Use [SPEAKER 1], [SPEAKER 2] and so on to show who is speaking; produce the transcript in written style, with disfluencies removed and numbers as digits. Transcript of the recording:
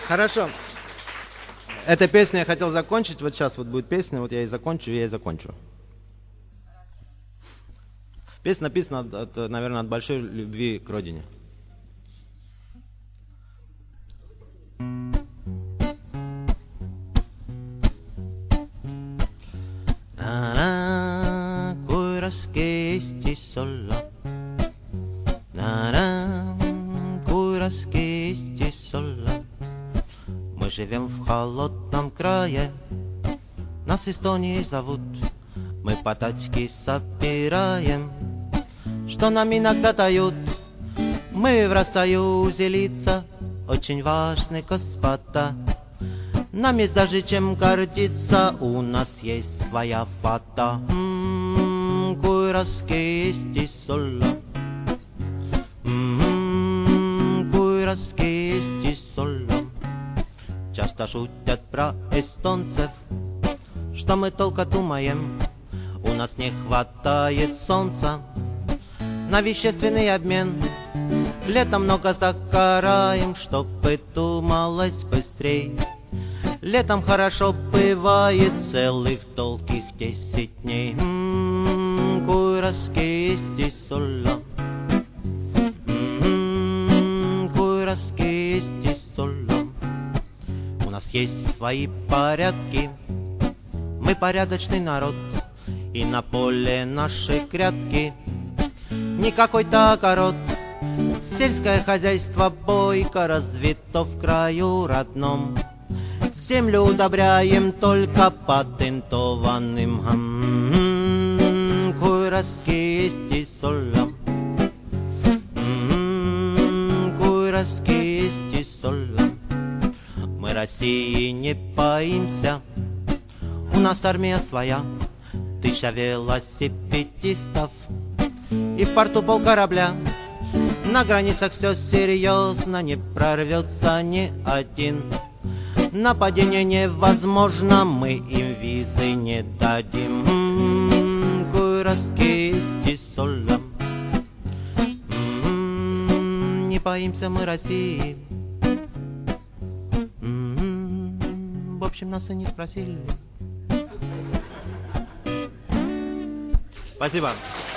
[SPEAKER 1] Хорошо. Эта песня я хотел закончить. Вот сейчас вот будет песня, вот я и закончу. Песня написана, наверное, от большой любви к родине. Kui raske Eestis olla, kui raske Eestis olla. Мы живем в холодном крае, нас Эстонией зовут. Мы по тачке собираем, что нам иногда дают. Мы в Россоюзе лица, очень важны господа. Нам есть даже чем гордиться, у нас есть своя фата. Kui raske Eestis olla, kui raske Eestis olla. Часто шутят про эстонцев, что мы только думаем, у нас не хватает солнца на вещественный обмен. Летом много загораем, чтобы думалось быстрей. Летом хорошо бывает целых долгих 10 дней. Kui raske Eestis olla, kui raske Eestis olla. У нас есть свои порядки, мы порядочный народ, и на поле наши грядки не какой-то огород. Сельское хозяйство бойко развито в краю родном. Землю удобряем только патентованным. Kui raske Eestis olla, kui raske Eestis olla. Мы России не боимся, у нас армия своя, 1000 велосипедистов и в порту полкорабля. На границах все серьезно, не прорвется ни один. Нападение невозможно, мы им визы не дадим. Kui raske Eestis olla, не боимся мы России. В общем, нас и не спросили. Спасибо.